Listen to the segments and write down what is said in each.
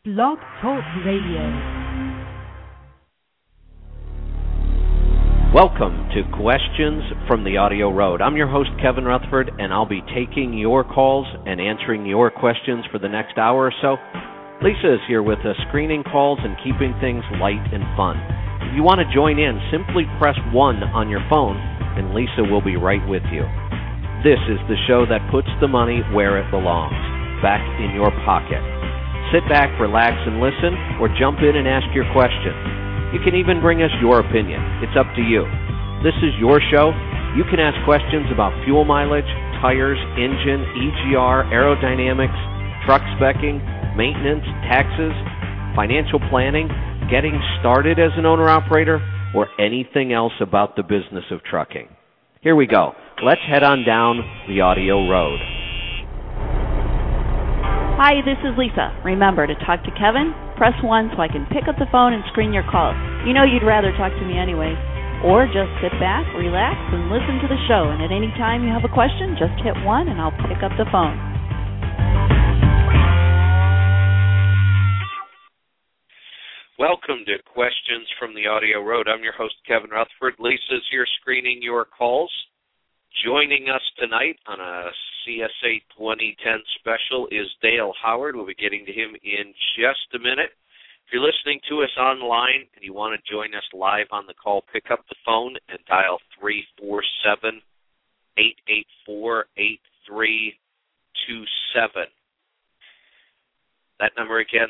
Blog Talk Radio. Welcome to Questions from the Audio Road. I'm your host, Kevin Rutherford, and I'll be taking your calls and answering your questions for the next hour or so. Lisa is here with us, screening calls and keeping things light and fun. If you want to join in, simply press 1 on your phone, and Lisa will be right with you. This is the show that puts the money where it belongs, back in your pocket. Sit back, relax, and listen, or jump in and ask your question. You can even bring us your opinion. It's up to you. This is your show. You can ask questions about fuel mileage, tires, engine, EGR, aerodynamics, truck specking, maintenance, taxes, financial planning, getting started as an owner-operator, or anything else about the business of trucking. Here we go. Let's head on down the audio road. Hi, this is Lisa. Remember, to talk to Kevin, press 1 so I can pick up the phone and screen your calls. You know you'd rather talk to me anyway. Or just sit back, relax, and listen to the show. And at any time you have a question, just hit 1 and I'll pick up the phone. Welcome to Questions from the Audio Road. I'm your host, Kevin Rutherford. Lisa's here screening your calls. Joining us tonight on a CSA 2010 special is Dale Howard. We'll be getting to him in just a minute. If you're listening to us online and you want to join us live on the call, pick up the phone and dial 347-884-8327. That number again,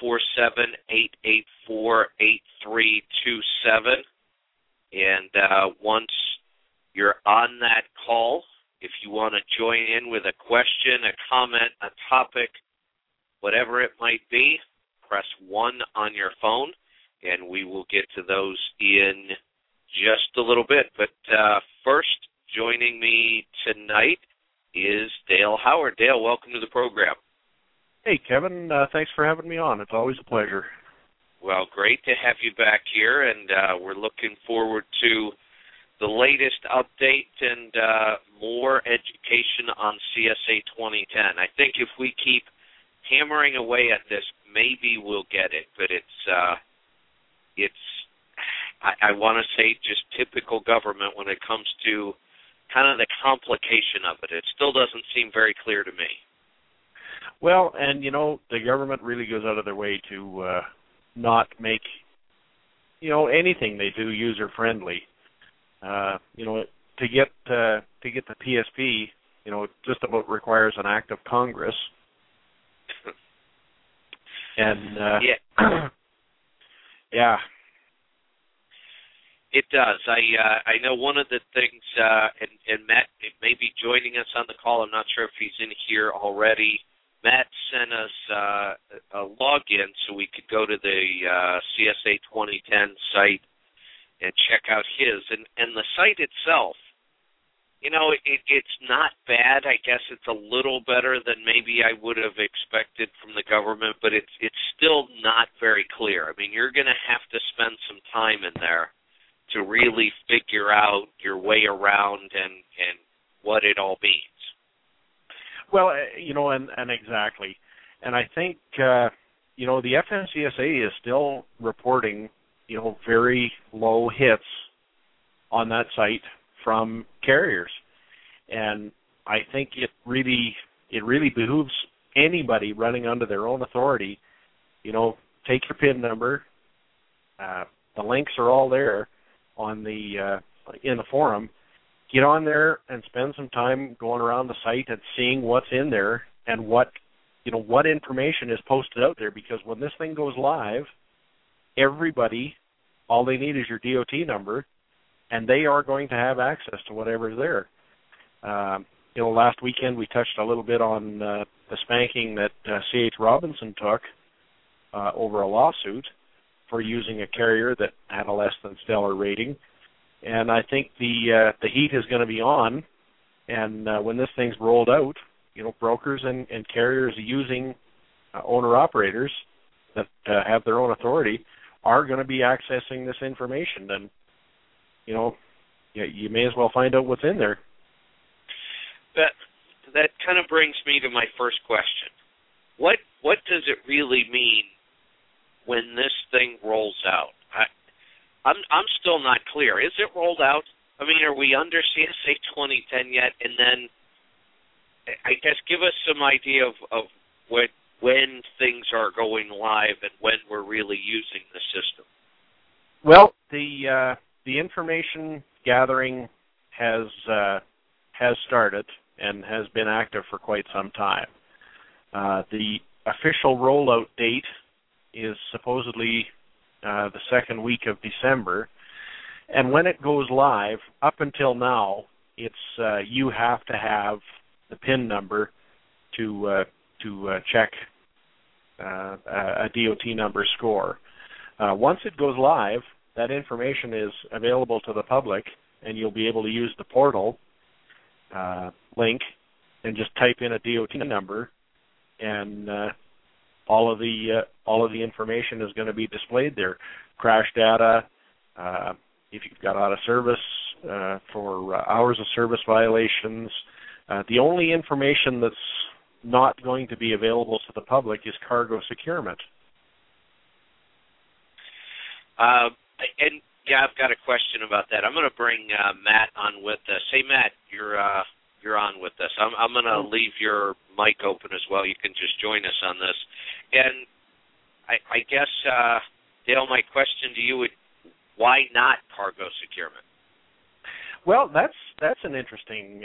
347-884-8327. And once you're on that call, if you want to join in with a question, a comment, a topic, whatever it might be, press 1 on your phone, and we will get to those in just a little bit. But first, joining me tonight is Dale Howard. Dale, welcome to the program. Hey, Kevin. Thanks for having me on. It's always a pleasure. Well, great to have you back here, and we're looking forward to the latest update and more education on CSA 2010. I think if we keep hammering away at this, maybe we'll get it. But I want to say just typical government when it comes to kind of the complication of it. It still doesn't seem very clear to me. Well, and, you know, the government really goes out of their way to not make, you know, anything they do user-friendly. You know, to get the PSP, you know, it just about requires an act of Congress. And yeah, it does. I know one of the things, and Matt may be joining us on the call. I'm not sure if he's in here already. Matt sent us a login so we could go to the CSA 2010 site and check out his. And the site itself, you know, it's not bad. I guess it's a little better than maybe I would have expected from the government, but it's still not very clear. I mean, you're going to have to spend some time in there to really figure out your way around and what it all means. Well, you know, and exactly. And I think, you know, the FMCSA is still reporting, you know, very low hits on that site from carriers. And I think it really behooves anybody running under their own authority, you know, take your PIN number. The links are all there on the in the forum. Get on there and spend some time going around the site and seeing what's in there and what information is posted out there. Because when this thing goes live, everybody, all they need is your DOT number, and they are going to have access to whatever's there. You know, last weekend we touched a little bit on the spanking that C.H. Robinson took over a lawsuit for using a carrier that had a less than stellar rating. And I think the heat is going to be on, and when this thing's rolled out, you know, brokers and carriers using owner-operators that have their own authority are going to be accessing this information. And, you know, you may as well find out what's in there. That kind of brings me to my first question. What does it really mean when this thing rolls out? I'm still not clear. Is it rolled out? I mean, are we under CSA 2010 yet? And then, I guess, give us some idea of when things are going live and when we're really using the system. Well, the information gathering has started and has been active for quite some time. The official rollout date is supposedly the second week of December, and when it goes live, up until now, it's you have to have the PIN number to check a DOT number score. Once it goes live, that information is available to the public, and you'll be able to use the portal link and just type in a DOT number, and all of the information is going to be displayed there. Crash data, if you've got out of service for hours of service violations. The only information that's not going to be available to the public is cargo securement. And yeah, I've got a question about that. I'm going to bring Matt on with us. Hey, Matt, you're on with us. I'm going to leave your mic open as well. You can just join us on this. And I guess, Dale, my question to you would, why not cargo securement? Well, that's an interesting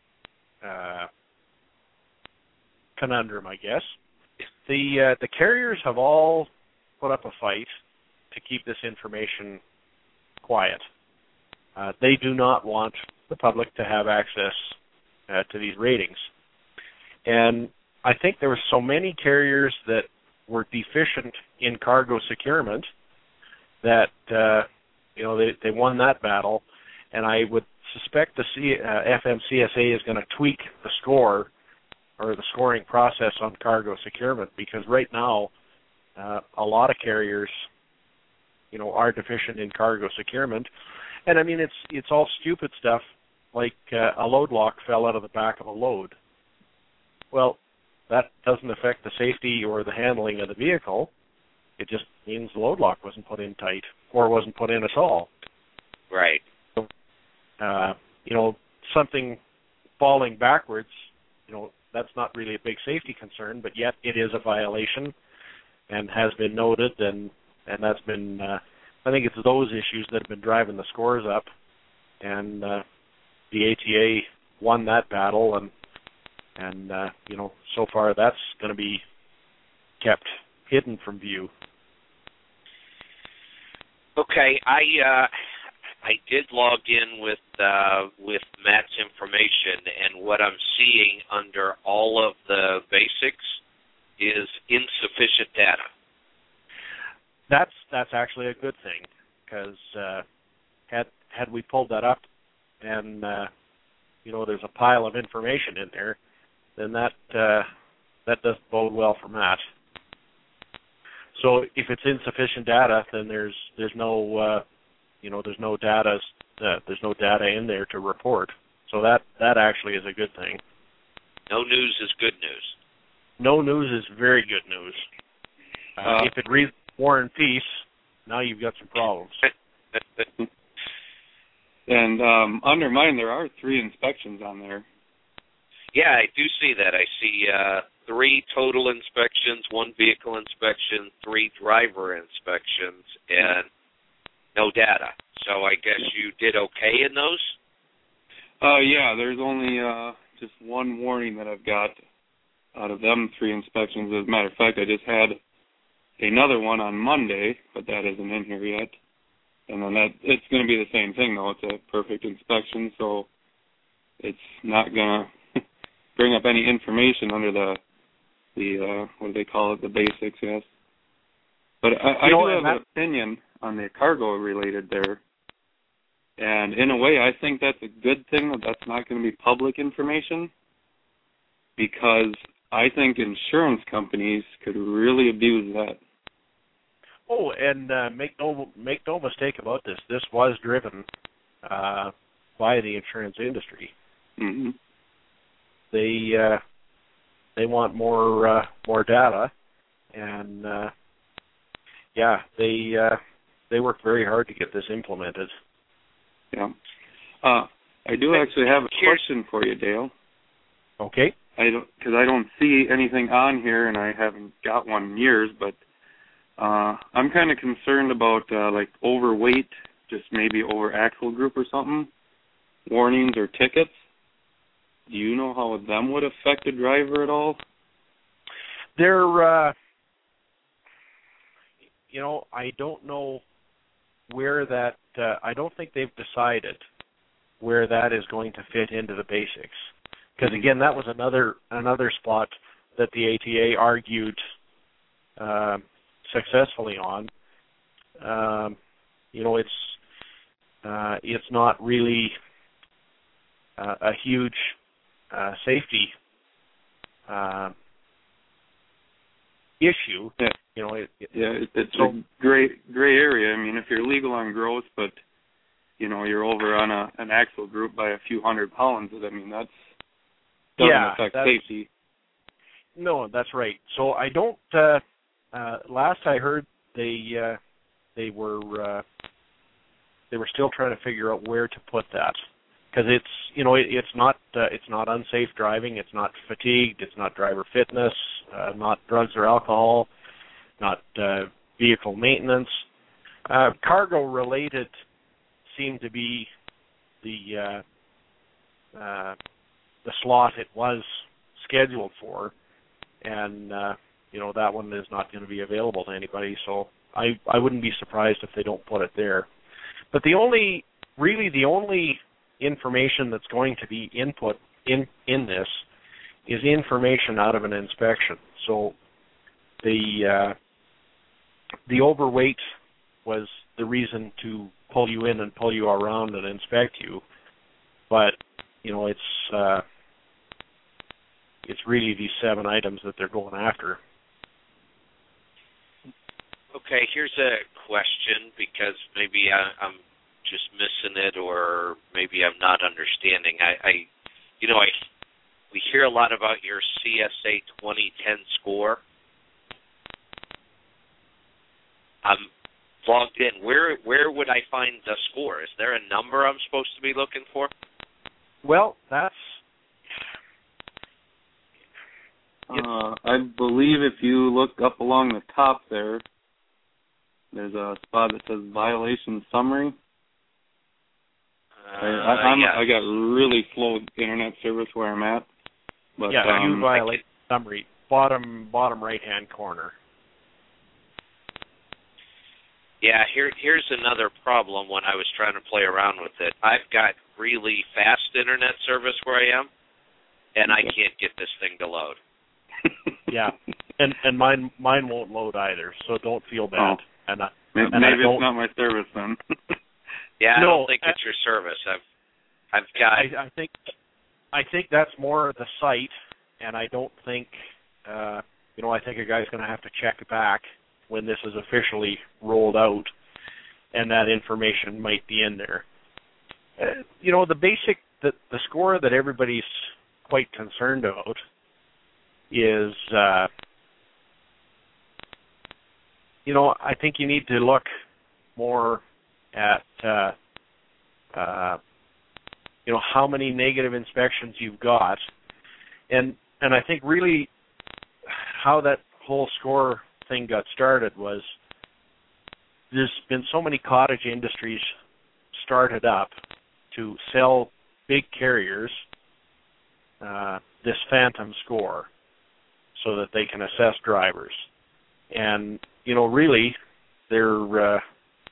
conundrum, I guess. The carriers have all put up a fight to keep this information quiet. They do not want the public to have access to these ratings. And I think there were so many carriers that were deficient in cargo securement that they won that battle. And I would suspect the FMCSA is going to tweak the score or the scoring process on cargo securement, because right now a lot of carriers are deficient in cargo securement. And I mean, it's all stupid stuff, like a load lock fell out of the back of a load. Well, that doesn't affect the safety or the handling of the vehicle. It just means the load lock wasn't put in tight or wasn't put in at all. Right. So, something falling backwards, that's not really a big safety concern, but yet it is a violation and has been noted, and that's been, I think it's those issues that have been driving the scores up, and the ATA won that battle, and so far that's going to be kept hidden from view. Okay, I did log in with Matt's information, and what I'm seeing under all of the basics is insufficient data. That's actually a good thing, because had we pulled that up and there's a pile of information in there, then that doesn't bode well for Matt. So if it's insufficient data, then there's no data in there to report. So that actually is a good thing. No news is good news. No news is very good news. If it reads War and Peace, now you've got some problems. And under mine, there are 3 inspections on there. Yeah, I do see that. I see 3 total inspections, 1 vehicle inspection, 3 driver inspections, and no data. So I guess you did okay in those? Yeah, there's only just 1 warning that I've got out of them 3 inspections. As a matter of fact, I just had another one on Monday, but that isn't in here yet. And then it's going to be the same thing, though. It's a perfect inspection, so it's not going to bring up any information under the what do they call it, the basics, yes. But I do have an opinion on the cargo related there. And in a way, I think that's a good thing that that's not going to be public information, because I think insurance companies could really abuse that. Oh, and make no mistake about this. This was driven by the insurance industry. Mm-hmm. They want more data, and yeah, they worked very hard to get this implemented. Yeah. I do actually have a question for you, Dale. Okay. Because I don't see anything on here, and I haven't got one in years, but I'm kind of concerned about like overweight, just maybe over axle group or something, warnings or tickets. Do you know how them would affect a driver at all? They're, I don't know where that. I don't think they've decided where that is going to fit into the basics. Because again, that was another spot that the ATA argued successfully on. It's not really a huge safety issue. Yeah. It's a gray area. I mean, if you're legal on gross, but you're over on an axle group by a few 100 pounds, I mean that doesn't affect safety. No, that's right. So I don't. Last I heard, they were still trying to figure out where to put that, because it's not unsafe driving, it's not fatigued, it's not driver fitness, not drugs or alcohol, not vehicle maintenance. Cargo related seemed to be the slot it was scheduled for, and that one is not going to be available to anybody. So I wouldn't be surprised if they don't put it there. But the only information that's going to be input in this is information out of an inspection. So the overweight was the reason to pull you in and pull you around and inspect you, but it's really these 7 items that they're going after. Okay, here's a question, because maybe I'm just missing it, or maybe I'm not understanding. We hear a lot about your CSA 2010 score. I'm logged in. Where would I find the score? Is there a number I'm supposed to be looking for? Well, that's... I believe if you look up along the top there's a spot that says violation summary. I got really slow internet service where I'm at. But, you violate summary, bottom right-hand corner. Yeah, here's another problem when I was trying to play around with it. I've got really fast internet service where I am, and I can't get this thing to load. Yeah, and mine won't load either, so don't feel bad. Oh. Maybe it's not my service then. Yeah, I don't think it's your service. I've got. I think that's more the site, and I don't think I think a guy's going to have to check back when this is officially rolled out, and that information might be in there. The basic the score that everybody's quite concerned about is, I think you need to look more at, how many negative inspections you've got, and I think really how that whole score thing got started was there's been so many cottage industries started up to sell big carriers this phantom score so that they can assess drivers. And, really, there's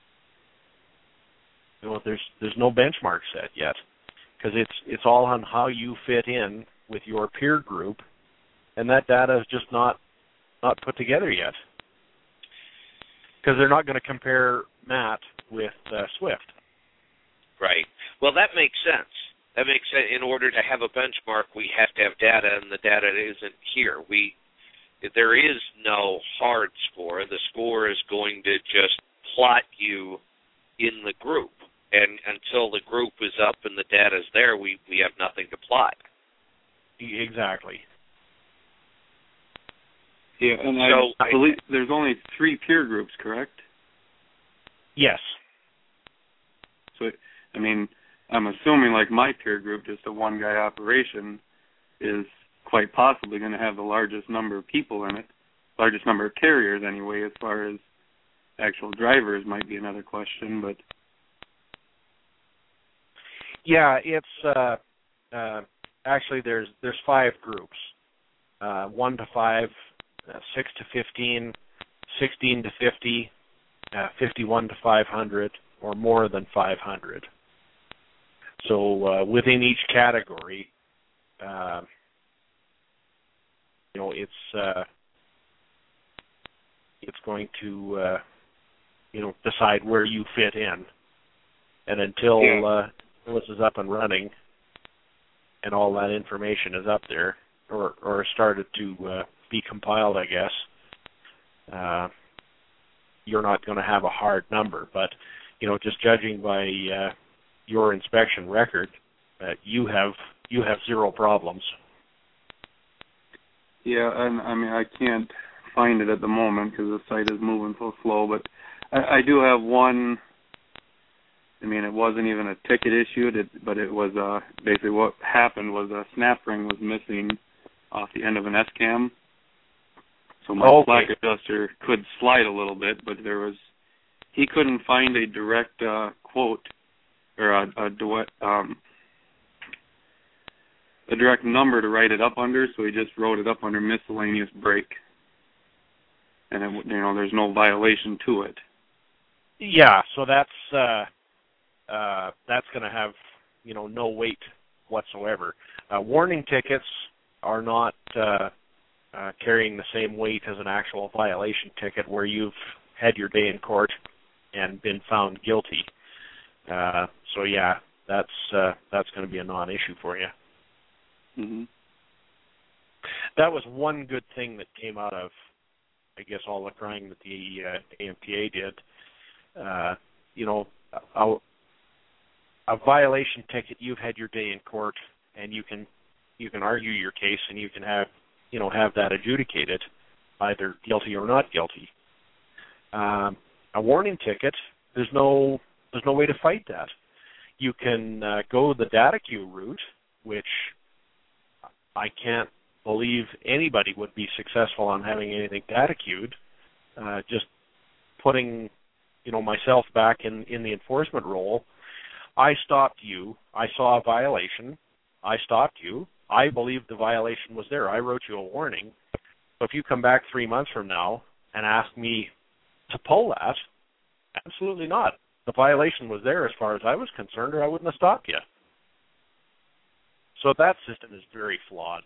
no benchmark set yet, because it's all on how you fit in with your peer group, and that data is just not put together yet, because they're not going to compare Matt with Swift. Right. Well, that makes sense. That makes sense. In order to have a benchmark, we have to have data, and the data isn't here. There is no hard score. The score is going to just plot you in the group, and until the group is up and the data is there, we have nothing to plot. Exactly. Yeah, and I believe there's only 3 peer groups, correct? Yes. So, I mean, I'm assuming like my peer group, just a one-guy operation, is quite possibly going to have the largest number of people in it, largest number of carriers anyway. As far as actual drivers might be another question, but yeah, it's actually there's 5 groups, 1 to 5, 6 to 15, 16 to 50, 51 to 500, or more than 500. So within each category, it's going to decide where you fit in, and until this is up and running, and all that information is up there or started to be compiled, I guess, you're not going to have a hard number. But just judging by your inspection record, you have 0 problems. Yeah, and I mean, I can't find it at the moment because the site is moving so slow, but I do have one. I mean, it wasn't even a ticket issued, but it was basically what happened was a snap ring was missing off the end of an S-cam. So my slack adjuster could slide a little bit, but he couldn't find a direct quote or a direct number to write it up under, so he just wrote it up under miscellaneous brake. And there's no violation to it. Yeah, so that's going to have no weight whatsoever. Warning tickets are not carrying the same weight as an actual violation ticket where you've had your day in court and been found guilty. So yeah, that's going to be a non-issue for you. Mm-hmm. That was one good thing that came out of, I guess, all the crying that the AMTA did. A violation ticket, you've had your day in court, and you can argue your case, and you can have that adjudicated, either guilty or not guilty. A warning ticket, there's no way to fight that. You can go the data queue route, which I can't believe anybody would be successful on having anything data queued. Just putting, myself back in the enforcement role. I stopped you. I saw a violation. I stopped you. I believe the violation was there. I wrote you a warning. So if you come back 3 months from now and ask me to pull that, absolutely not. The violation was there as far as I was concerned, or I wouldn't have stopped you. So that system is very flawed.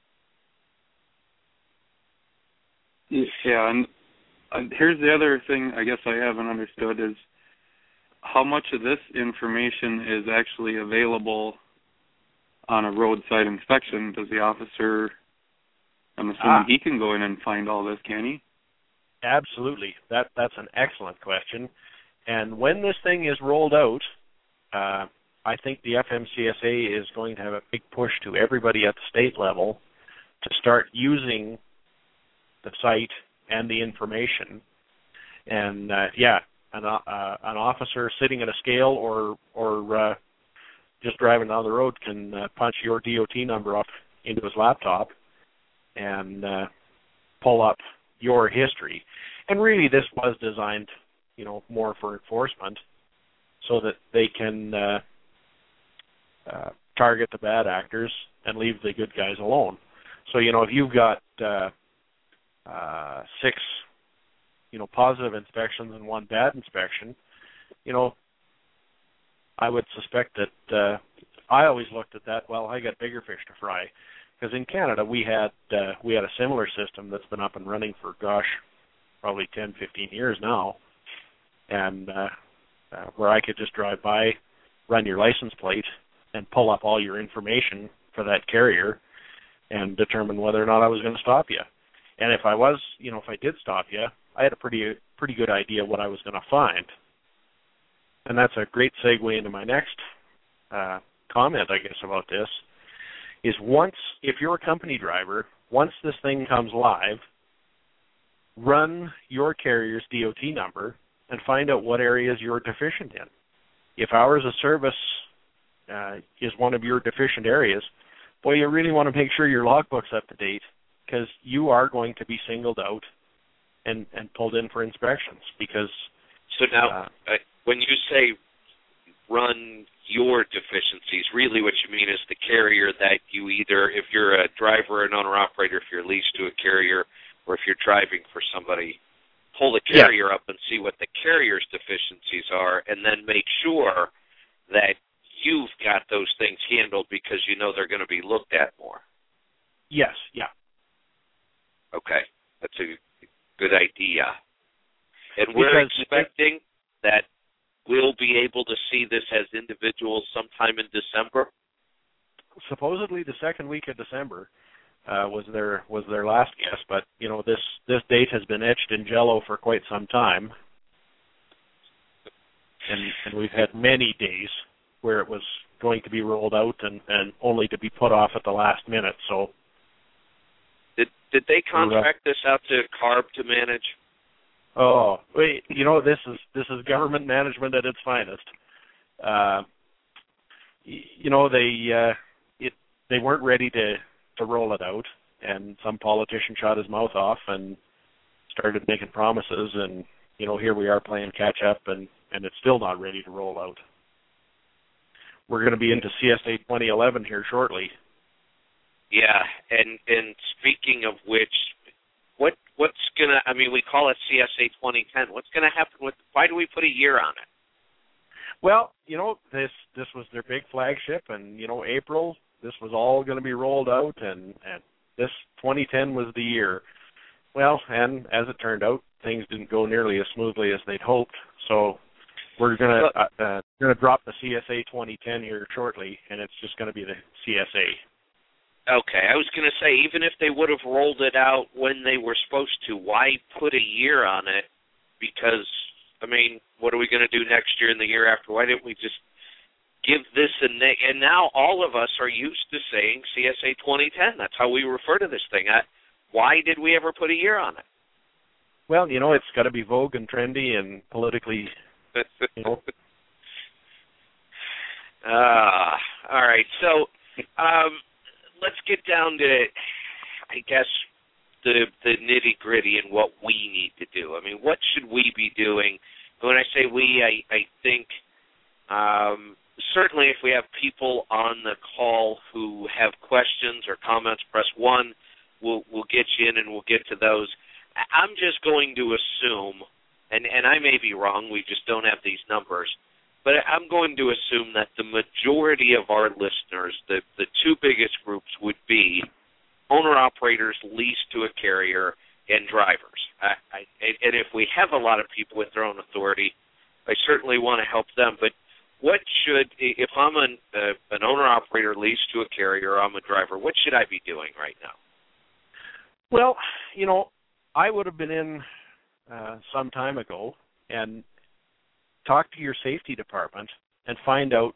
Yeah, and here's the other thing I guess I haven't understood is how much of this information is actually available on a roadside inspection. Does the officer, I'm assuming he can go in and find all this, can he? Absolutely. That's an excellent question. And when this thing is rolled out, I think the FMCSA is going to have a big push to everybody at the state level to start using the site and the information. And an officer sitting at a scale or just driving down the road can punch your DOT number up into his laptop and pull up your history. And really, this was designed, more for enforcement, so that they can target the bad actors and leave the good guys alone. So, if you've got 6, positive inspections and 1 bad inspection, I would suspect that I always looked at that, well, I got bigger fish to fry. Because in Canada, we had a similar system that's been up and running for, probably 10, 15 years now, and where I could just drive by, run your license plate, and pull up all your information for that carrier and determine whether or not I was going to stop you. And if I was, if I did stop you, I had a pretty good idea what I was going to find. And that's a great segue into my next comment, I guess, about this, is if you're a company driver, once this thing comes live, run your carrier's DOT number and find out what areas you're deficient in. If hours of service is one of your deficient areas, boy, you really want to make sure your logbook's up to date, because you are going to be singled out and pulled in for inspections. Because so now, when you say run your deficiencies, really what you mean is the carrier that you either, if you're a driver or an owner-operator, if you're leased to a carrier, or if you're driving for somebody, pull the carrier up and see what the carrier's deficiencies are, and then make sure that you've got those things handled because you know they're going to be looked at more. Yes, yeah. Okay, that's a good idea. And we're expecting that we'll be able to see this as individuals sometime in December? Supposedly the second week of December was their last guess, but this date has been etched in Jello for quite some time, and we've had many days where it was going to be rolled out and only to be put off at the last minute. So, did they contract this out to CARB to manage? Oh, wait, this is government management at its finest. They weren't ready to roll it out, and some politician shot his mouth off and started making promises, and here we are playing catch up, and it's still not ready to roll out. We're going to be into CSA 2011 here shortly. Yeah, and speaking of which, what's gonna? I mean, we call it CSA 2010. What's gonna happen with? Why do we put a year on it? Well, this was their big flagship, and April, this was all going to be rolled out, and this 2010 was the year. Well, and as it turned out, things didn't go nearly as smoothly as they'd hoped. So we're gonna drop the CSA 2010 here shortly, and it's just going to be the CSA. Okay, I was going to say, even if they would have rolled it out when they were supposed to, why put a year on it? Because, I mean, what are we going to do next year and the year after? Why didn't we just give this and now all of us are used to saying CSA 2010. That's how we refer to this thing. Why did we ever put a year on it? Well, it's got to be vogue and trendy and politically, all right, so let's get down to, I guess, the nitty-gritty and what we need to do. I mean, what should we be doing? When I say we, I think certainly if we have people on the call who have questions or comments, press 1. We'll get you in and we'll get to those. I'm just going to assume, and I may be wrong, we just don't have these numbers, but I'm going to assume that the majority of our listeners, the two biggest groups would be owner-operators leased to a carrier and drivers. And if we have a lot of people with their own authority, I certainly want to help them. But if I'm an owner-operator leased to a carrier, or I'm a driver, what should I be doing right now? Well, I would have been in some time ago and talk to your safety department and find out,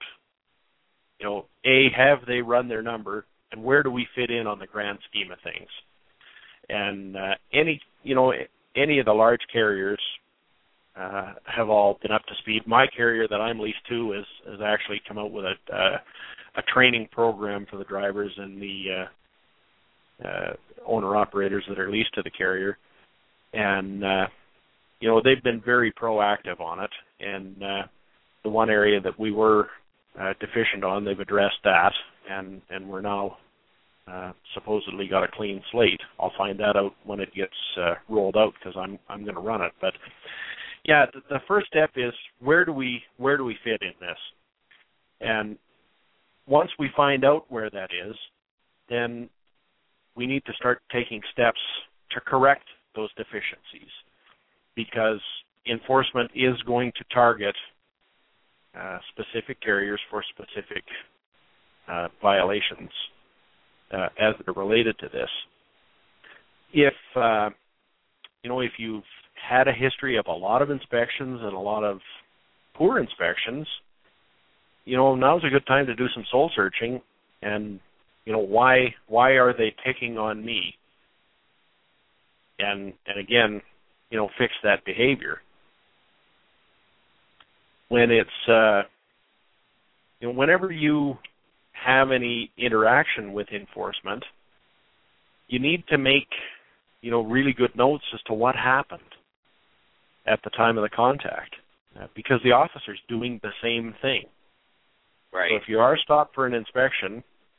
have they run their number, and where do we fit in on the grand scheme of things? And any of the large carriers have all been up to speed. My carrier that I'm leased to has actually come out with a training program for the drivers and the owner-operators that are leased to the carrier. And, they've been very proactive on it. And the one area that we were deficient on, they've addressed that, and we're now supposedly got a clean slate. I'll find that out when it gets rolled out, because I'm going to run it. But yeah, the first step is where do we fit in this? And once we find out where that is, then we need to start taking steps to correct those deficiencies, because enforcement is going to target specific carriers for specific violations as they're related to this. If you've had a history of a lot of inspections and a lot of poor inspections, now's a good time to do some soul searching. And why are they picking on me? And again, fix that behavior. When it's, whenever you have any interaction with enforcement, you need to make, really good notes as to what happened at the time of the contact, because the officer's doing the same thing. Right. So if you are stopped for an inspection,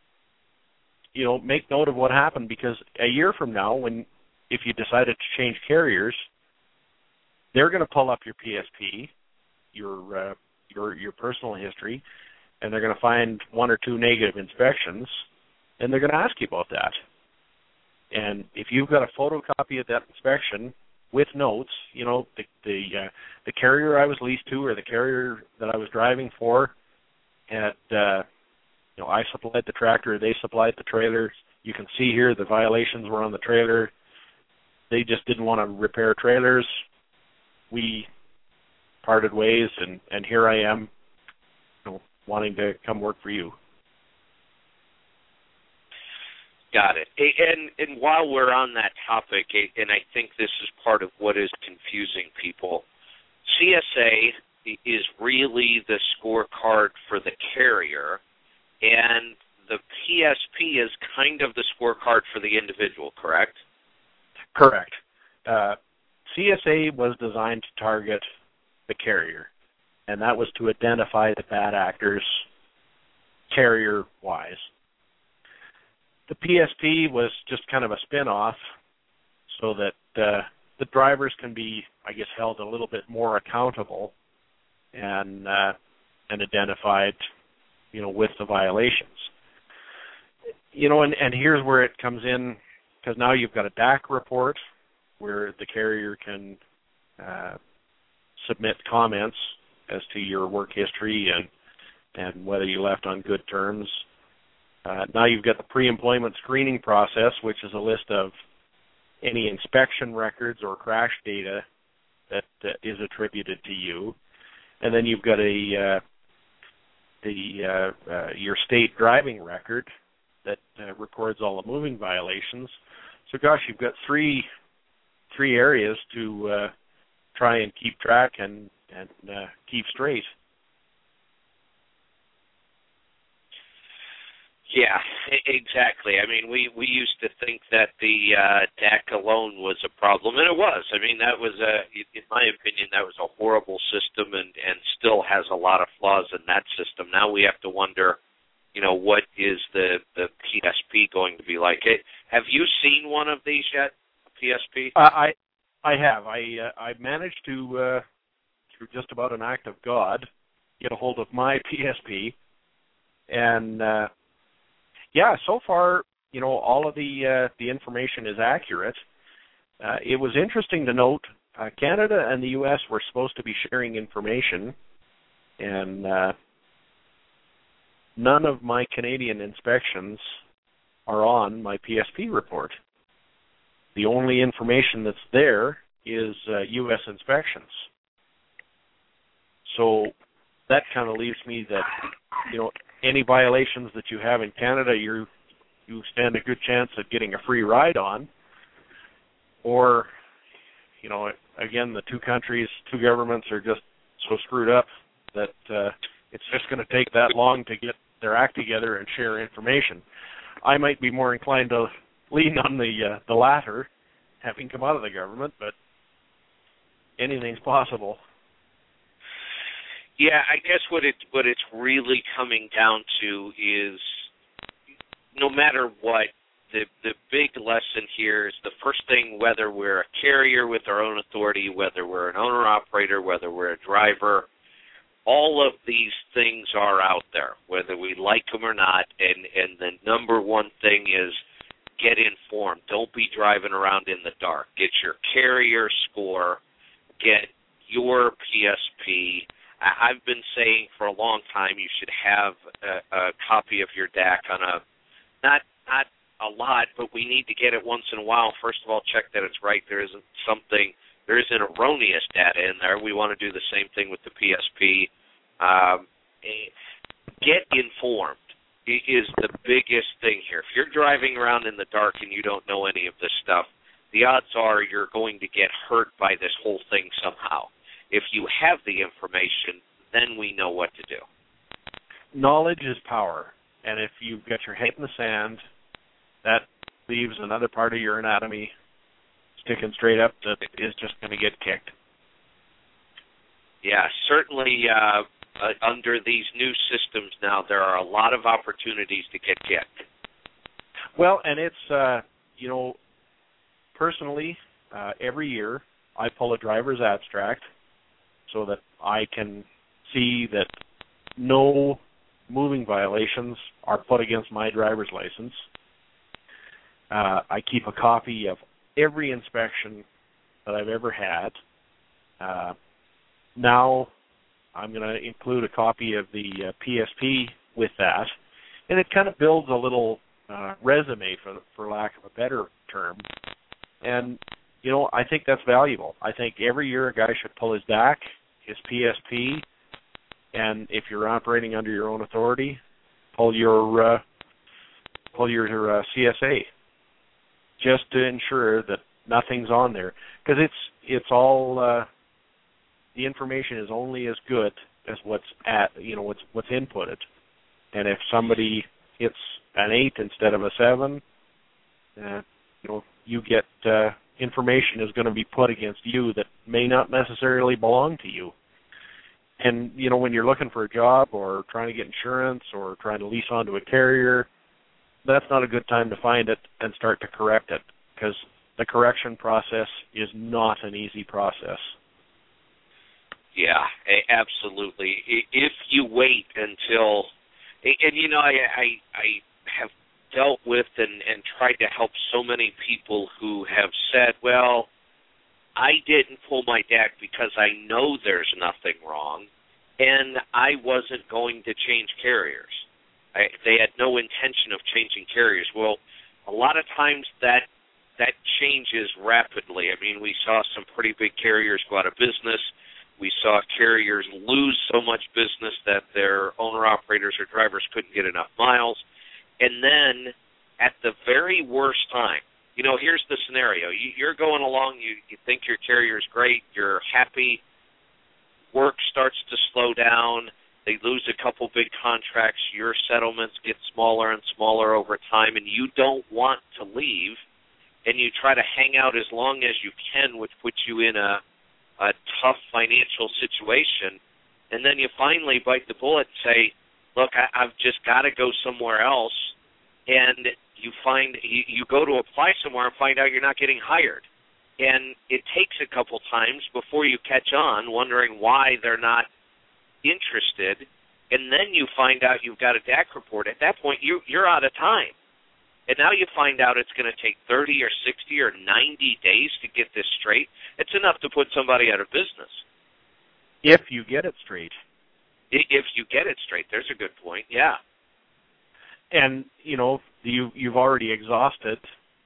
make note of what happened, because a year from now, if you decided to change carriers, they're going to pull up your PSP, your personal history, and they're going to find one or two negative inspections, and they're going to ask you about that. And if you've got a photocopy of that inspection with notes, the carrier I was leased to or the carrier that I was driving for had, I supplied the tractor, they supplied the trailer. You can see here the violations were on the trailer. They just didn't want to repair trailers. We parted ways, and here I am, wanting to come work for you. Got it. And while we're on that topic, and I think this is part of what is confusing people, CSA is really the scorecard for the carrier, and the PSP is kind of the scorecard for the individual, correct? Correct. CSA was designed to target the carrier, and that was to identify the bad actors carrier-wise. The PSP was just kind of a spin-off so that the drivers can be, held a little bit more accountable and identified, with the violations. And here's where it comes in, because now you've got a DAC report where the carrier can submit comments as to your work history and whether you left on good terms. Now you've got the pre-employment screening process, which is a list of any inspection records or crash data that is attributed to you. And then you've got your state driving record that records all the moving violations. So gosh, you've got three areas to try and keep track and keep straight. Yeah, exactly. I mean, we used to think that the DAC alone was a problem, and it was. I mean, that was, in my opinion, that was a horrible system and still has a lot of flaws in that system. Now we have to wonder, what is the PSP going to be like? Have you seen one of these yet, a PSP? I have. I managed to, through just about an act of God, get a hold of my PSP, and so far, all of the information is accurate. It was interesting to note Canada and the U.S. were supposed to be sharing information, and none of my Canadian inspections are on my PSP report. The only information that's there is U.S. inspections. So that kind of leaves me that, any violations that you have in Canada, you stand a good chance of getting a free ride on. Or, again, the two governments are just so screwed up that it's just going to take that long to get their act together and share information. I might be more inclined to lean on the latter, having come out of the government, but anything's possible. Yeah, I guess what it's really coming down to is, no matter what, the big lesson here is the first thing, whether we're a carrier with our own authority, whether we're an owner-operator, whether we're a driver, all of these things are out there, whether we like them or not, and the number one thing is get informed. Don't be driving around in the dark. Get your carrier score. Get your PSP. I've been saying for a long time you should have a copy of your DAC on not a lot, but we need to get it once in a while. First of all, check that it's right. There isn't erroneous data in there. We want to do the same thing with the PSP. Get informed is the biggest thing here. If you're driving around in the dark and you don't know any of this stuff, the odds are you're going to get hurt by this whole thing somehow. If you have the information, then we know what to do. Knowledge is power, and if you've got your head in the sand, that leaves another part of your anatomy sticking straight up that is just going to get kicked. Yeah, certainly under these new systems now, there are a lot of opportunities to get kicked. Well, and it's, personally, every year I pull a driver's abstract so that I can see that no moving violations are put against my driver's license. I keep a copy of every inspection that I've ever had. Now I'm going to include a copy of the PSP with that, and it kind of builds a little resume, for lack of a better term. And, I think that's valuable. I think every year a guy should pull his DAC, his PSP, and if you're operating under your own authority, pull your CSA, just to ensure that nothing's on there, because it's all the information is only as good as what's inputted. And if somebody hits an 8 instead of a 7, you get information is going to be put against you that may not necessarily belong to you. And, when you're looking for a job or trying to get insurance or trying to lease onto a carrier, that's not a good time to find it and start to correct it, because the correction process is not an easy process. Yeah, absolutely. If you wait until, and I have dealt with and tried to help so many people who have said, well, I didn't pull my DAC because I know there's nothing wrong, and I wasn't going to change carriers. They had no intention of changing carriers. Well, a lot of times that changes rapidly. I mean, we saw some pretty big carriers go out of business. We saw carriers lose so much business that their owner-operators or drivers couldn't get enough miles. And then at the very worst time, here's the scenario. You're going along, you think your carrier's great, you're happy, work starts to slow down, they lose a couple big contracts, your settlements get smaller and smaller over time, and you don't want to leave, and you try to hang out as long as you can, which puts you in a tough financial situation, and then you finally bite the bullet and say, look, I've just got to go somewhere else, and you go to apply somewhere and find out you're not getting hired. And it takes a couple times before you catch on, wondering why they're not interested, and then you find out you've got a DAC report. At that point, you're out of time. And now you find out it's going to take 30 or 60 or 90 days to get this straight. It's enough to put somebody out of business. If you get it straight. If you get it straight. There's a good point, yeah. And, you've already exhausted,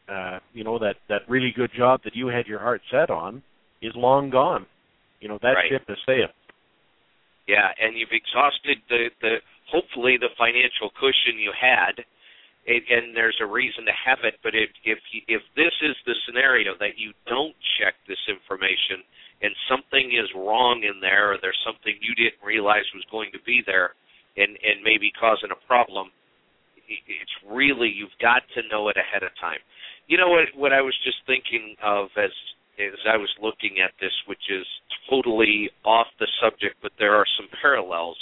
that really good job that you had your heart set on is long gone. That right. ship has sailed. Yeah, and you've exhausted hopefully the financial cushion you had, and there's a reason to have it. But if this is the scenario that you don't check this information and something is wrong in there, or there's something you didn't realize was going to be there and maybe causing a problem, it's really, you've got to know it ahead of time. What I was just thinking of as I was looking at this, which is totally off the subject, but there are some parallels.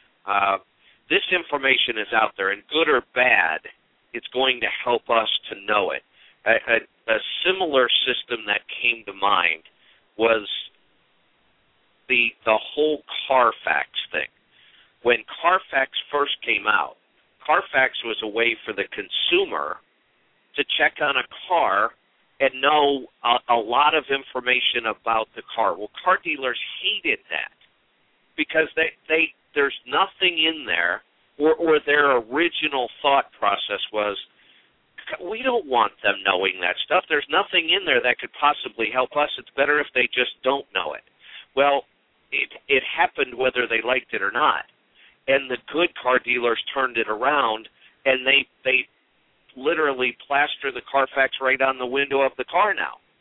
This information is out there, and good or bad, it's going to help us to know it. A similar system that came to mind was the whole Carfax thing. When Carfax first came out, Carfax was a way for the consumer to check on a car and know a lot of information about the car. Well, car dealers hated that because there's nothing in there, or their original thought process was, we don't want them knowing that stuff. There's nothing in there that could possibly help us. It's better if they just don't know it. Well, it happened whether they liked it or not. And the good car dealers turned it around, and they literally plaster the Carfax right on the window of the car now.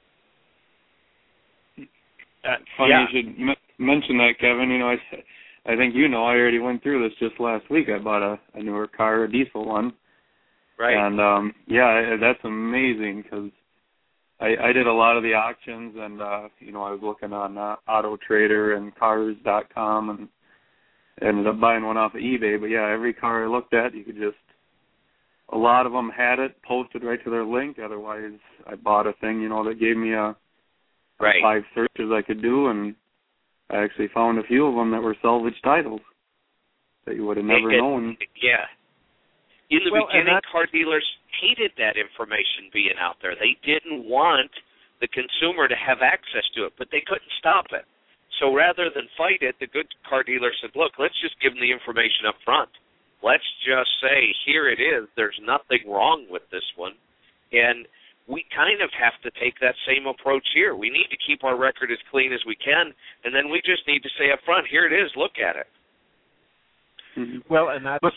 Funny you should mention that, Kevin. You know, I think I already went through this just last week. I bought a newer car, a diesel one. Right. And, that's amazing because I did a lot of the auctions and, I was looking on Auto Trader and Cars.com and ended up buying one off of eBay. But, yeah, every car I looked at, you could a lot of them had it posted right to their link. Otherwise, I bought a thing, that gave me a 5 searches I could do, and I actually found a few of them that were salvage titles that you would have never known. Yeah. In the beginning, car dealers hated that information being out there. They didn't want the consumer to have access to it, but they couldn't stop it. So rather than fight it, the good car dealer said, look, let's just give them the information up front. Let's just say, here it is. There's nothing wrong with this one. And we kind of have to take that same approach here. We need to keep our record as clean as we can, and then we just need to say up front, here it is, look at it. Mm-hmm. Well, and that's,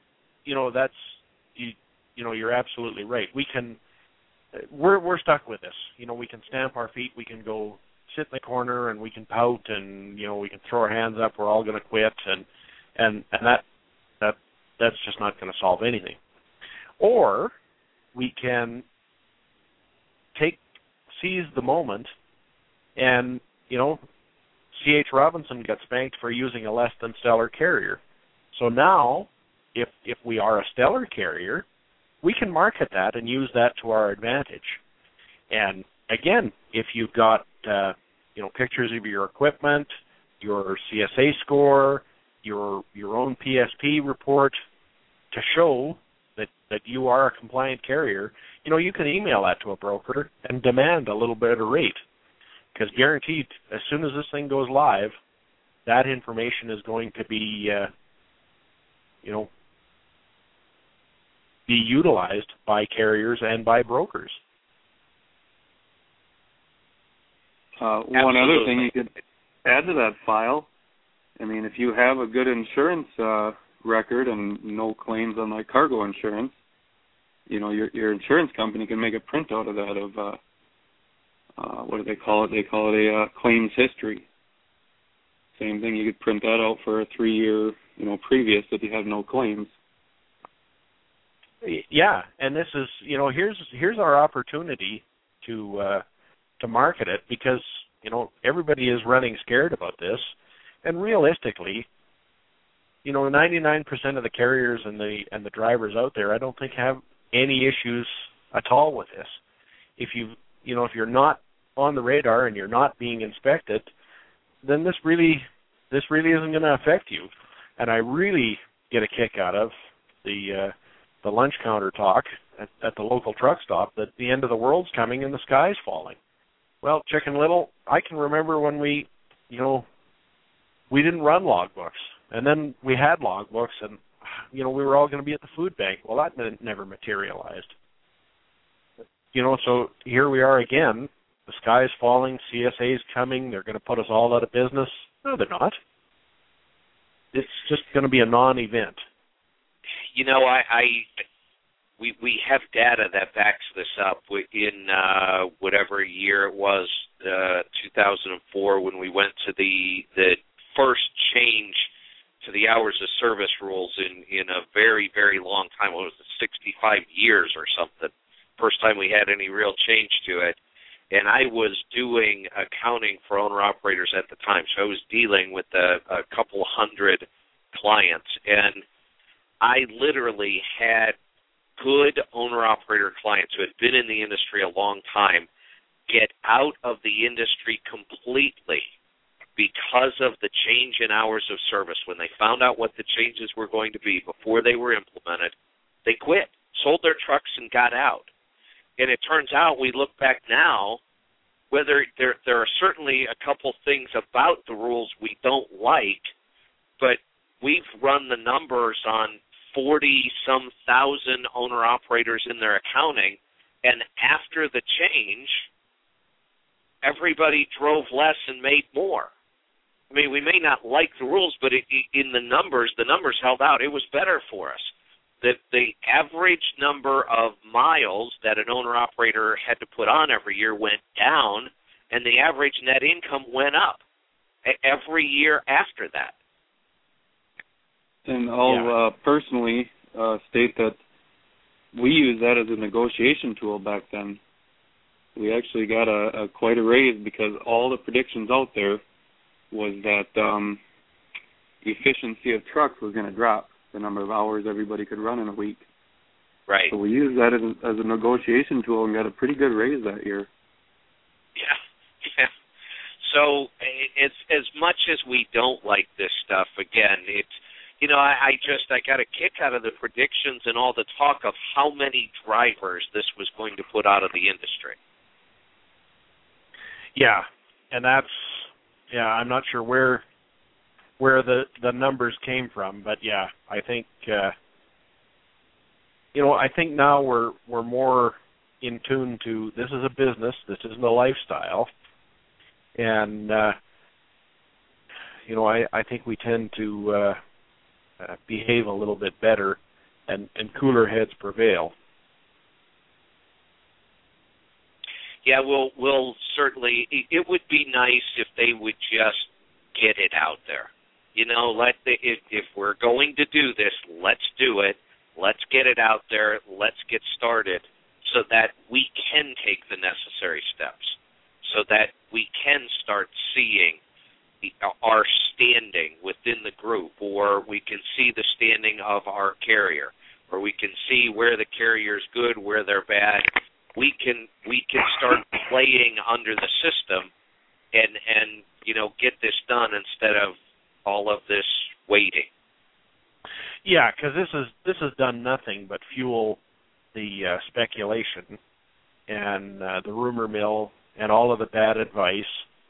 you're absolutely right. We're stuck with this. We can stamp our feet, we can go sit in the corner, and we can pout, and, we can throw our hands up, we're all going to quit, and that's just not going to solve anything. Or we can seize the moment, and, C.H. Robinson got spanked for using a less than stellar carrier. So now, if we are a stellar carrier, we can market that and use that to our advantage. And again, if you've got pictures of your equipment, your CSA score, your own PSP report to show that you are a compliant carrier, you can email that to a broker and demand a little better rate. Because guaranteed, as soon as this thing goes live, that information is going to be, be utilized by carriers and by brokers. One other thing you could add to that file, if you have a good insurance record and no claims on like cargo insurance, your insurance company can make a printout of that what do they call it? They call it a claims history. Same thing, you could print that out for a 3-year, previous if you have no claims. Yeah, and this is, here's our opportunity to market it because, everybody is running scared about this, and realistically, 99% of the carriers and the drivers out there, I don't think have any issues at all with this. If you're not on the radar and you're not being inspected, then this really isn't going to affect you. And I really get a kick out of the lunch counter talk at the local truck stop that the end of the world's coming and the sky's falling. Well, Chicken Little, I can remember when we didn't run logbooks, and then we had logbooks, and we were all going to be at the food bank. Well, that never materialized. So here we are again. The sky is falling. CSA's coming. They're going to put us all out of business. No, they're not. It's just going to be a non-event. We have data that backs this up. In whatever year it was, 2004, when we went to the first change to the hours of service rules in a very, very long time. What was it, 65 years or something? First time we had any real change to it. And I was doing accounting for owner-operators at the time, so I was dealing with a couple hundred clients. And I literally had good owner-operator clients who had been in the industry a long time get out of the industry completely because of the change in hours of service. When they found out what the changes were going to be before they were implemented, they quit, sold their trucks, and got out. And it turns out, we look back now, whether there are certainly a couple things about the rules we don't like, but we've run the numbers on 40-some thousand owner-operators in their accounting, and after the change, everybody drove less and made more. We may not like the rules, but in the numbers held out. It was better for us. The average number of miles that an owner-operator had to put on every year went down, and the average net income went up every year after that. And I'll personally state that we used that as a negotiation tool back then. We actually got quite a raise because all the predictions out there was that efficiency of trucks was going to drop, the number of hours everybody could run in a week. Right. So we used that as a negotiation tool and got a pretty good raise that year. Yeah. So it's as much as we don't like this stuff, again, it's, I got a kick out of the predictions and all the talk of how many drivers this was going to put out of the industry. Yeah, and I'm not sure where the numbers came from, but yeah, I think I think now we're more in tune to, this is a business, this isn't a lifestyle, and I think we tend to behave a little bit better, and cooler heads prevail. Yeah, we'll certainly. It would be nice if they would just get it out there. If we're going to do this, let's do it. Let's get it out there. Let's get started so that we can take the necessary steps, so that we can start seeing our standing within the group, or we can see the standing of our carrier, or we can see where the carrier's good, where they're bad. We can start playing under the system and get this done instead of all of this waiting. Yeah, because this has done nothing but fuel the speculation and the rumor mill and all of the bad advice.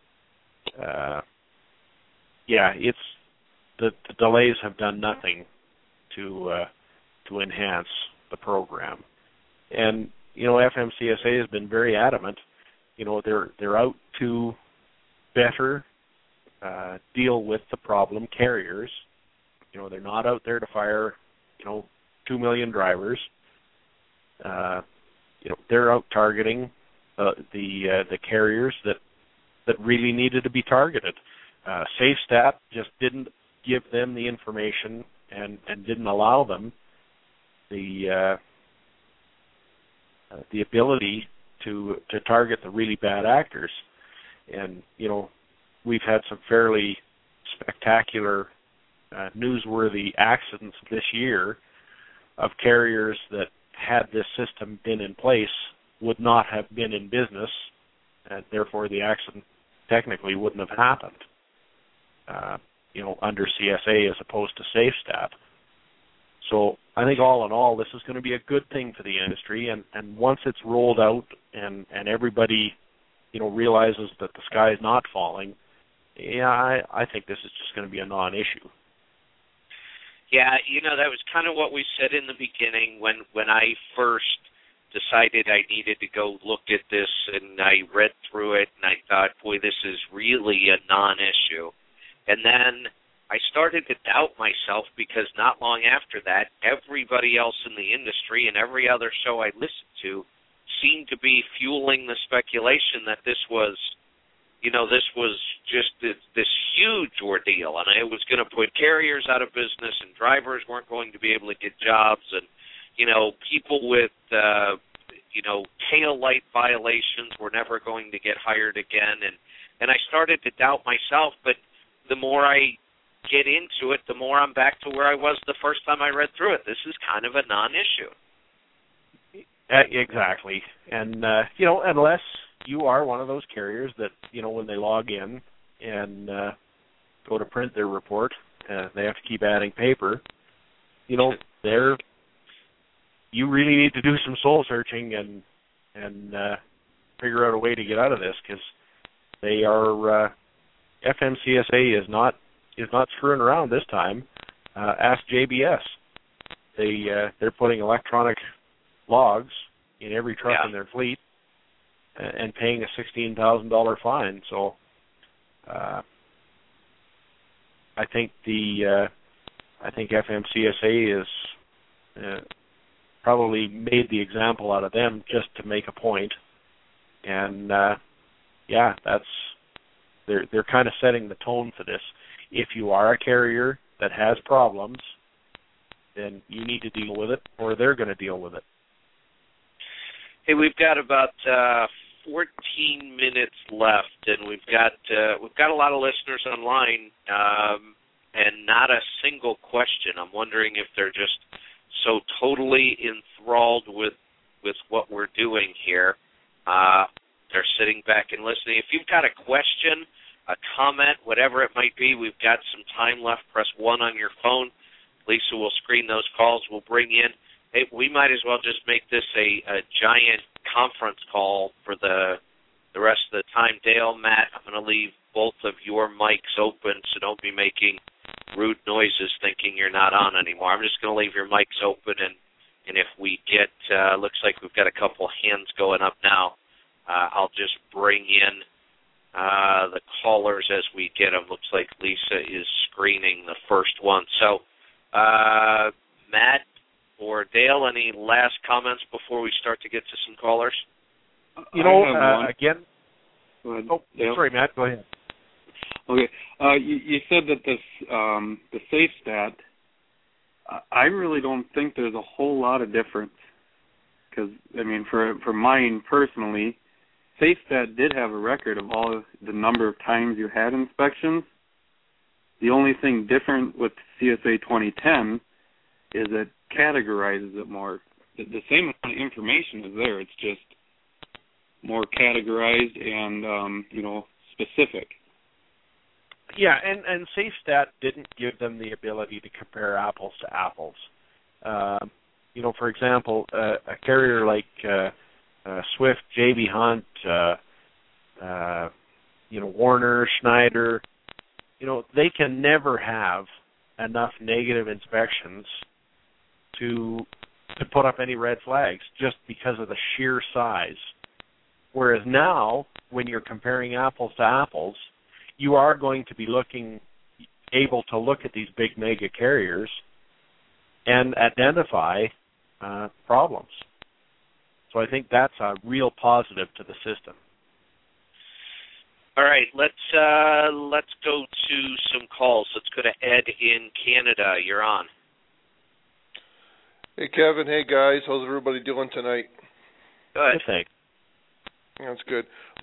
It's the delays have done nothing to enhance the program, and FMCSA has been very adamant. They're out to better deal with the problem carriers. They're not out there to fire 2 million drivers. They're out targeting the carriers that really needed to be targeted. SafeStat just didn't give them the information and didn't allow them the ability to target the really bad actors. And we've had some fairly spectacular newsworthy accidents this year of carriers that, had this system been in place, would not have been in business, and therefore the accident technically wouldn't have happened. Under CSA as opposed to SafeStat. So I think all in all, this is going to be a good thing for the industry, and once it's rolled out and everybody, realizes that the sky is not falling, I think this is just going to be a non-issue. Yeah, that was kind of what we said in the beginning when I first decided I needed to go look at this, and I read through it, and I thought, boy, this is really a non-issue. And then I started to doubt myself because not long after that, everybody else in the industry and every other show I listened to seemed to be fueling the speculation that this was just this huge ordeal, and it was going to put carriers out of business, and drivers weren't going to be able to get jobs, and people with tail light violations were never going to get hired again, and I started to doubt myself. But the more I get into it, the more I'm back to where I was the first time I read through it. This is kind of a non-issue. Exactly, and unless you are one of those carriers that when they log in and go to print their report, they have to keep adding paper. You really need to do some soul searching and figure out a way to get out of this, because they are FMCSA is not screwing around this time. Ask JBS. They're putting electronic logs in every truck in their fleet and paying a $16,000 fine. So I think FMCSA is probably made the example out of them just to make a point, and yeah, they're kind of setting the tone for this. If you are a carrier that has problems, then you need to deal with it, or they're going to deal with it. Hey, we've got about 14 minutes left, and we've got a lot of listeners online, and not a single question. I'm wondering if they're just so totally enthralled with what we're doing here. They're sitting back and listening. If you've got a question, a comment, whatever it might be, we've got some time left. Press 1 on your phone. Lisa will screen those calls. We'll bring in. Hey, we might as well just make this a giant conference call for the rest of the time. Dale, Matt, I'm going to leave both of your mics open, so don't be making rude noises thinking you're not on anymore. I'm just going to leave your mics open, and if we get, looks like we've got a couple hands going up now, I'll just bring in the callers as we get them. Looks like Lisa is screening the first one. So, Matt or Dale, any last comments before we start to get to some callers? Again. Go ahead, oh, Dale. Sorry, Matt. Go ahead. Okay. You said that the safe stat, I really don't think there's a whole lot of difference. Because, I mean, for mine personally, SafeStat did have a record of all of the number of times you had inspections. The only thing different with CSA 2010 is it categorizes it more. The same amount of information is there. It's just more categorized and, specific. Yeah, and SafeStat didn't give them the ability to compare apples to apples. For example, a carrier like Swift, J.B. Hunt, Warner, Schneider, they can never have enough negative inspections to put up any red flags just because of the sheer size. Whereas now, when you're comparing apples to apples, you are going to be able to look at these big mega carriers and identify problems. So I think that's a real positive to the system. All right, let's go to some calls. Let's go to Ed in Canada. You're on. Hey, Kevin. Hey, guys. How's everybody doing tonight? Good. Thanks. That's good.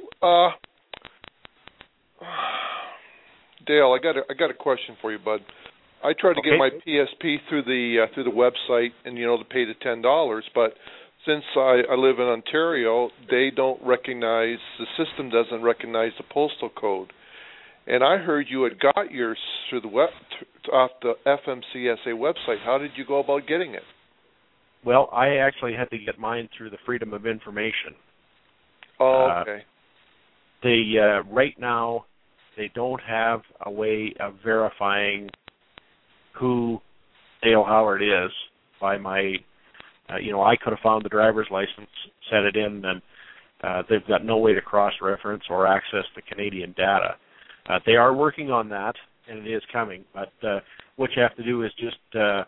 Dale, I got a question for you, bud. I tried to get my PSP through the website, and to pay the $10, but since I live in Ontario, the system doesn't recognize the postal code. And I heard you had got yours through off the FMCSA website. How did you go about getting it? Well, I actually had to get mine through the Freedom of Information. Oh, okay. Right now, they don't have a way of verifying who Dale Howard is by my, I could have found the driver's license, set it in, and they've got no way to cross-reference or access the Canadian data. They are working on that, and it is coming. But what you have to do is just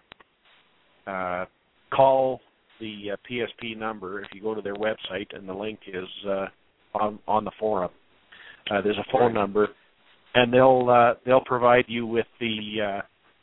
call the PSP number if you go to their website, and the link is on the forum. There's a phone number, and they'll provide you with the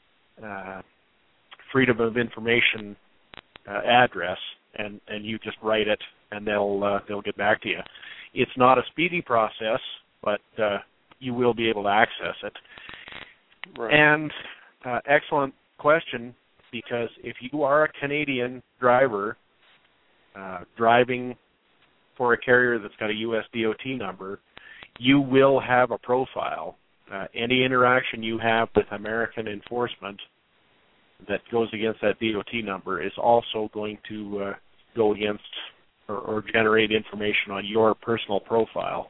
Freedom of Information address, and you just write it, and they'll get back to you. It's not a speedy process, but you will be able to access it. Right. And excellent question, because if you are a Canadian driver driving for a carrier that's got a U.S. DOT number, you will have a profile. Any interaction you have with American enforcement that goes against that DOT number is also going to go against or generate information on your personal profile.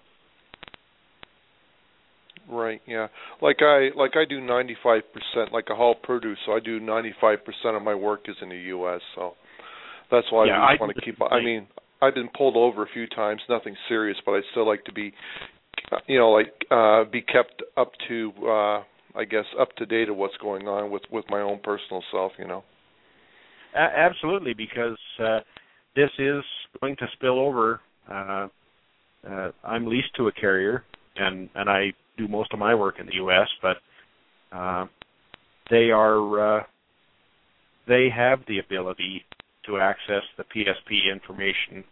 Right, yeah. Like I do 95%, like a haul produce, so I do 95% of my work is in the U.S., so that's why I just want to keep. I mean, I've been pulled over a few times, nothing serious, but I still like to be, be kept up to, up to date of what's going on with my own personal self, Absolutely, because this is going to spill over I'm leased to a carrier, and I do most of my work in the U.S., but they have the ability to access the PSP information.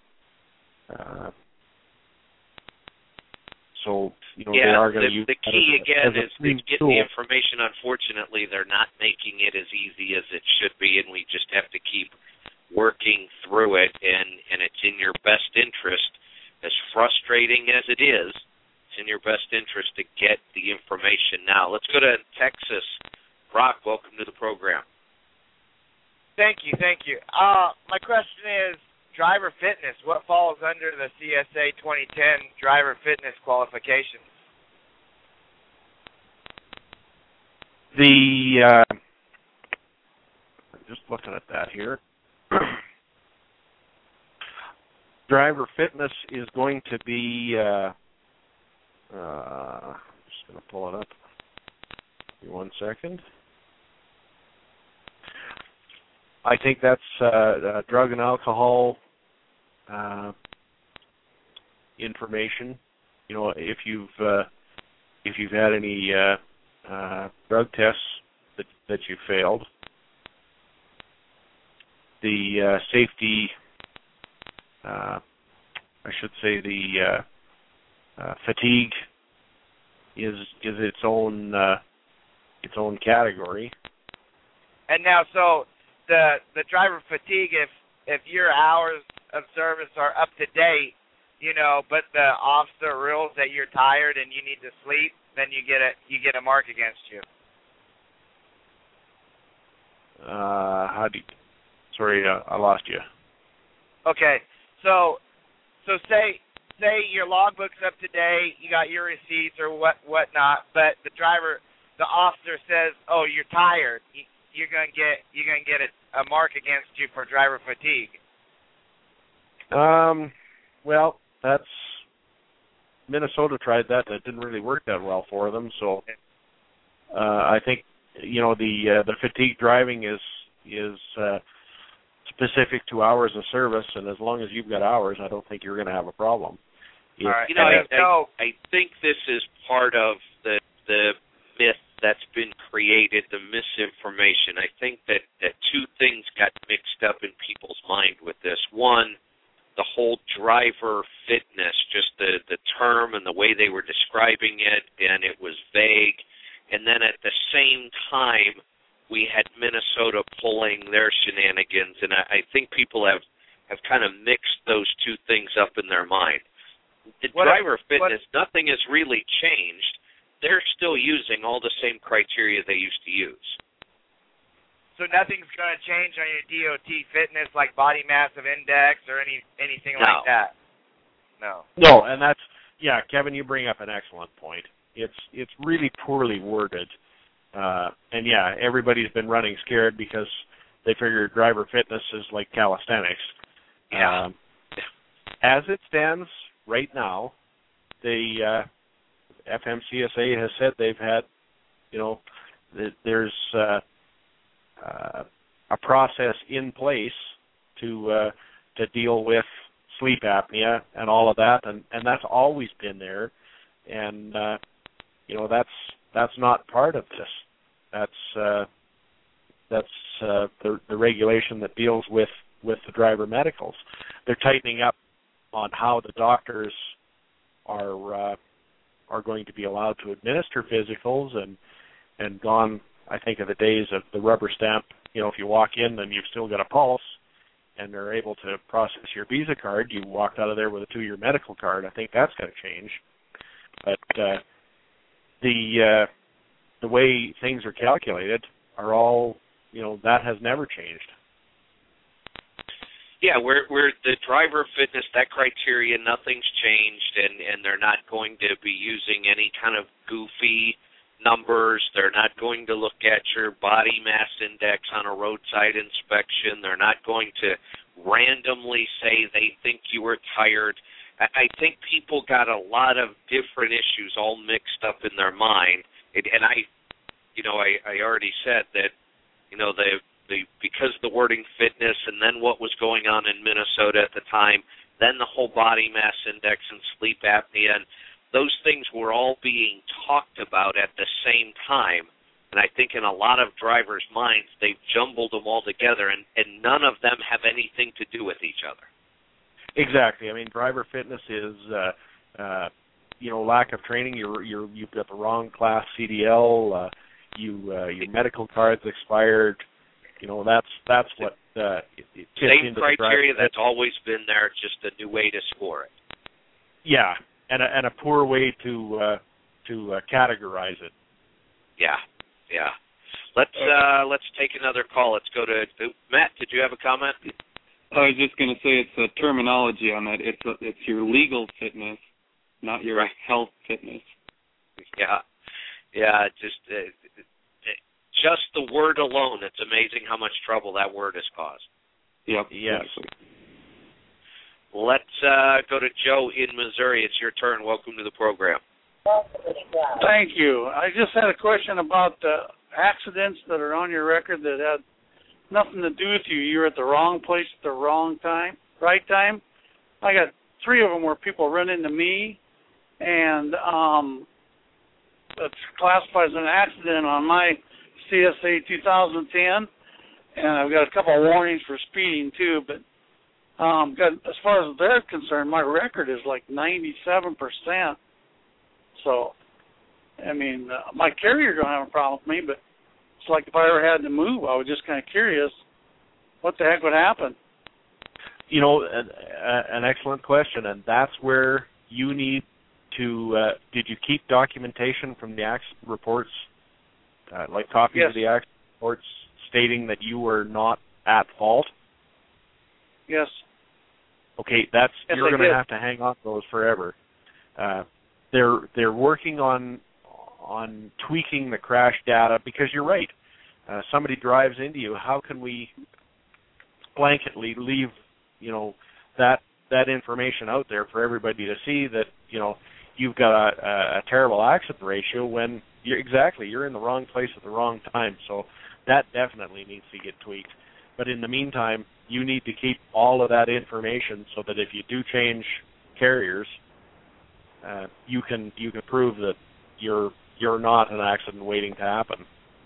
So, they are going to use the key again is to get tool. the information. Unfortunately, they're not making it as easy as it should be, and we just have to keep working through it, and it's in your best interest, as frustrating as it is, it's in your best interest to get the information now. Let's go to Texas. Brock, welcome to the program. Thank you. My question is driver fitness. What falls under the CSA 2010 driver fitness qualifications? I'm just looking at that here. Driver fitness is going to be, I'm just going to pull it up. Give me 1 second. I think that's drug and alcohol information. If you've had any drug tests that you failed, the safety, fatigue is its own category. And now, so the driver fatigue, if your hours of service are up to date, but the officer rules that you're tired and you need to sleep, then you get a mark against you. Sorry, I lost you. Okay, so say your logbook's up to date, you got your receipts or whatnot, but the officer says, "Oh, you're tired." You're gonna get a mark against you for driver fatigue. Well, that's Minnesota tried that. That didn't really work that well for them. So I think the fatigue driving is specific to hours of service, and as long as you've got hours, I don't think you're going to have a problem. All right. I think this is part of the myth that's been created, the misinformation. I think that two things got mixed up in people's mind with this. One, the whole driver fitness, just the term and the way they were describing it, and it was vague. And then at the same time, we had Minnesota pulling their shenanigans, and I think people have kind of mixed those two things up in their mind. The driver fitness, nothing has really changed. They're still using all the same criteria they used to use. So nothing's going to change on your DOT fitness, like body mass of index or anything like that? No, and that's, Kevin, you bring up an excellent point. It's really poorly worded. And everybody's been running scared because they figure driver fitness is like calisthenics. Yeah. As it stands right now, the FMCSA has said they've had, there's a process in place to deal with sleep apnea and all of that, and that's always been there, and that's not part of this. That's the regulation that deals with the driver medicals. They're tightening up on how the doctors are going to be allowed to administer physicals, and gone, I think, of the days of the rubber stamp. If you walk in and you've still got a pulse and they're able to process your Visa card, you walked out of there with a 2-year medical card. I think that's going to change. But the way things are calculated are all, that has never changed. Yeah, where the driver fitness, that criteria, nothing's changed, and they're not going to be using any kind of goofy numbers. They're not going to look at your body mass index on a roadside inspection. They're not going to randomly say they think you were tired. I think people got a lot of different issues all mixed up in their mind, and I already said that, because the wording fitness and then what was going on in Minnesota at the time, then the whole body mass index and sleep apnea, and those things were all being talked about at the same time. And I think in a lot of drivers' minds, they've jumbled them all together, and none of them have anything to do with each other. Exactly. I mean, driver fitness is, lack of training. You've got the wrong class CDL. Your medical card's expired. That's what it same criteria that's always been there. It's just a new way to score it. Yeah, and a poor way to categorize it. Yeah. Let's take another call. Let's go to Matt. Did you have a comment? I was just going to say it's a terminology on that. It's your legal fitness, not your health fitness. Yeah. Just the word alone, it's amazing how much trouble that word has caused. Yep. Yes. Let's go to Joe in Missouri. It's your turn. Welcome to the program. Thank you. I just had a question about the accidents that are on your record that had nothing to do with you. You were at the wrong place at the wrong time, right time. I got 3 of them where people run into me, and it's classified as an accident on my CSA 2010, and I've got a couple of warnings for speeding too. But as far as they're concerned, my record is like 97%. So, I mean, my carrier don't have a problem with me, but it's like if I ever had to move, I was just kind of curious what the heck would happen. An excellent question, and that's where you need to. Did you keep documentation from the accident reports, like copies of the accident reports stating that you were not at fault? Yes. Okay, you're going to have to hang on to those forever. They're working on tweaking the crash data, because you're right. Somebody drives into you. How can we blanketly leave that information out there for everybody to see that you've got a terrible accident ratio when you're in the wrong place at the wrong time? So that definitely needs to get tweaked. But in the meantime, you need to keep all of that information so that if you do change carriers, you can prove that you're not an accident waiting to happen.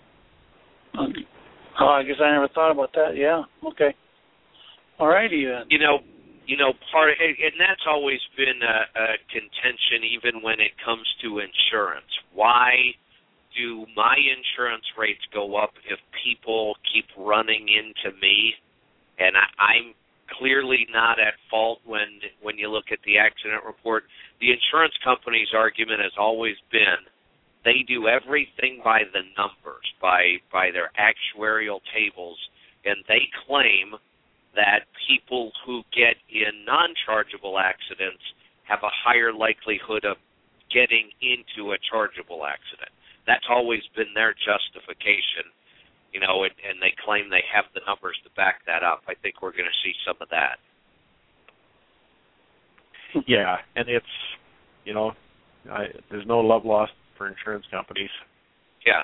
Oh, I guess I never thought about that. Yeah. Okay. All righty then. Part of, and that's always been a contention, even when it comes to insurance. Why do my insurance rates go up if people keep running into me? And I'm clearly not at fault when you look at the accident report. The insurance company's argument has always been they do everything by the numbers, by their actuarial tables, and they claim that people who get in non-chargeable accidents have a higher likelihood of getting into a chargeable accident. That's always been their justification, and they claim they have the numbers to back that up. I think we're going to see some of that. Yeah, and it's, there's no love lost for insurance companies. Yeah.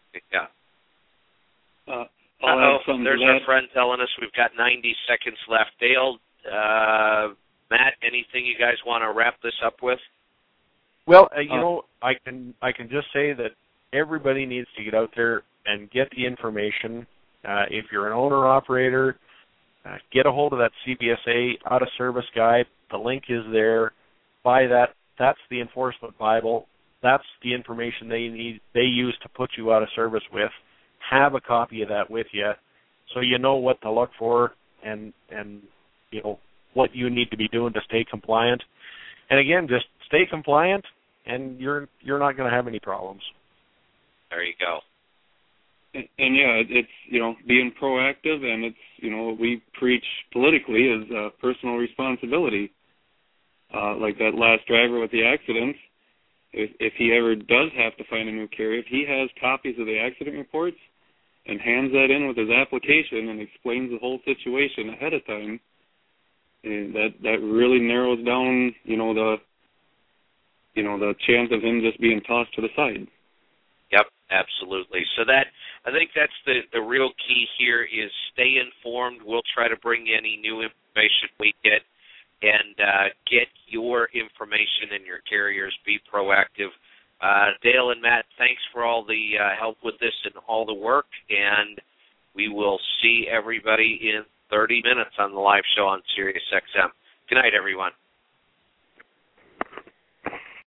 There's our friend telling us we've got 90 seconds left. Dale, Matt, anything you guys want to wrap this up with? Well, I can just say that everybody needs to get out there and get the information. If you're an owner-operator, get a hold of that CBSA out-of-service guide. The link is there. Buy that. That's the enforcement Bible. That's the information they use to put you out of service with. Have a copy of that with you so you know what to look for and what you need to be doing to stay compliant. And again, just stay compliant and you're not going to have any problems. There you go. And yeah, it's being proactive, and it's what we preach politically is personal responsibility. Like that last driver with the accident, if he ever does have to find a new carrier, if he has copies of the accident reports and hands that in with his application and explains the whole situation ahead of time, and that really narrows down the chance of him just being tossed to the side. Yep, absolutely. So I think that's the real key here is stay informed. We'll try to bring you any new information we get. and get your information in your carriers. Be proactive. Dale and Matt, thanks for all the help with this and all the work, and we will see everybody in 30 minutes on the live show on Sirius XM. Good night, everyone.